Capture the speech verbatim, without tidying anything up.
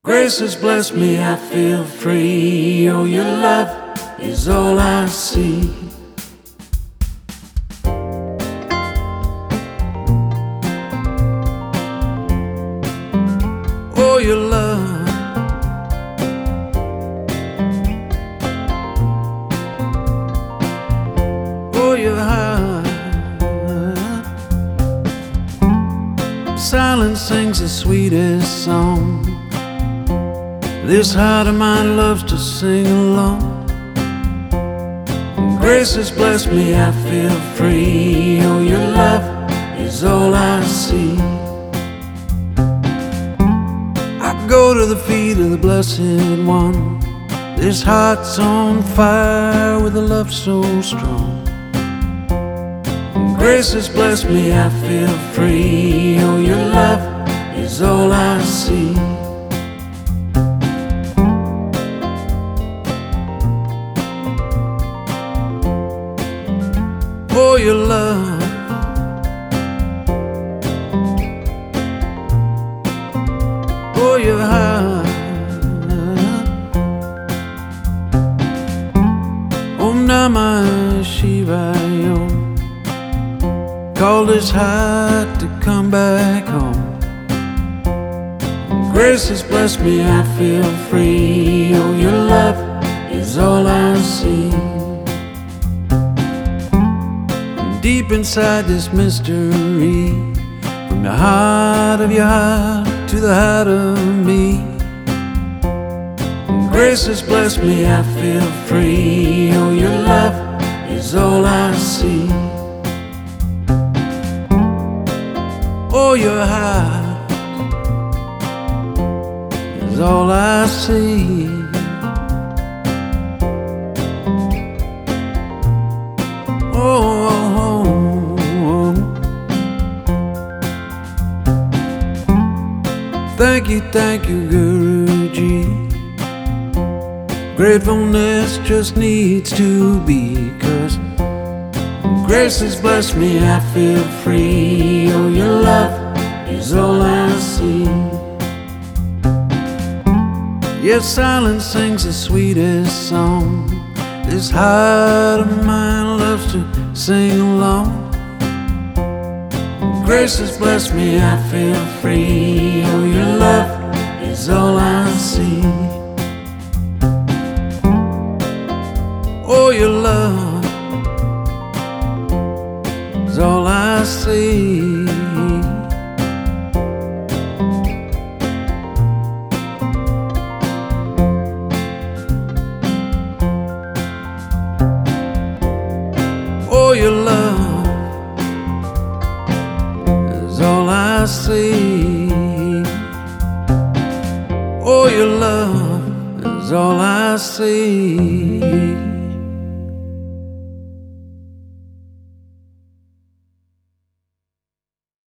Grace has blessed me, I feel free. Oh, your love is all I see. Oh, your love, oh, your heart. Silence sings the sweetest song. This heart of mine loves to sing along. Grace has blessed me, I feel free. Oh, your love is all I see. I go to the feet of the Blessed One. This heart's on fire with a love so strong. Grace has blessed me, I feel free. Oh, your love is all I see. Oh, your love, oh, your heart. Om Namah Shivaya. Called his heart to come back home. Grace has blessed me, I feel free. Oh, your love is all I see. Deep inside this mystery, from the heart of your heart to the heart of me, grace has blessed me, I feel free. Oh, your love is all I see. Oh, your heart is all I see. Oh, thank you, thank you, Guruji. Gratefulness just needs to be, 'cause grace has blessed me, I feel free. Oh, your love is all I see. Yes, silence sings the sweetest song. This heart of mine loves to sing along. Grace has blessed me, I feel free. Oh, your love is all I see. Oh, your love is all I see. Oh, your love is all I see. Oh, your love is all I see.